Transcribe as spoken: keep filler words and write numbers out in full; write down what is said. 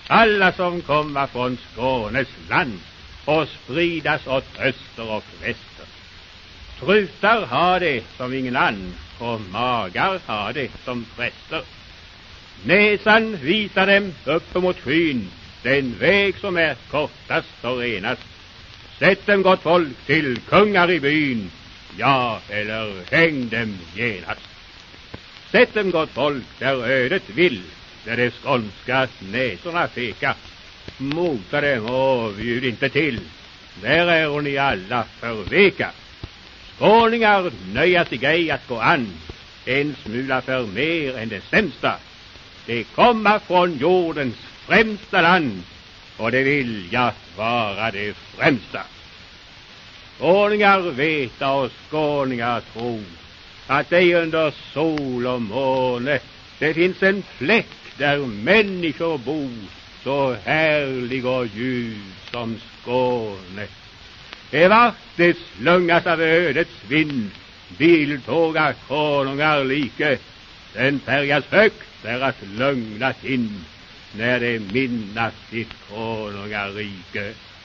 alla som kommer från Skånes land och spridas åt öster och väster. Trutar har det som ingen annan och magar har det som präster. Näsan visar dem upp mot skyn, den väg som är kortast och renast. Sätt dem, gott folk, till kungar i byn, ja, eller häng dem genast. Sätt dem, gott folk, där ödet vill, där de skånska näsorna feka. Mota dem och bjud inte till, där är ni alla förveka. Skåningar nöja sig ej att gå an, en smula för mer än det sämsta. Det kommer från jordens främsta land, och det vill jag vara det främsta. Skåningar veta och skåningar tro, att det under sol och måne det finns en fläck där människor bo, så härlig och ljus som Skåne. Det vart det slungas av ödets vind, biltåga konungar like, den färgas högt deras lögna kind, när det minnas sitt konungarrike.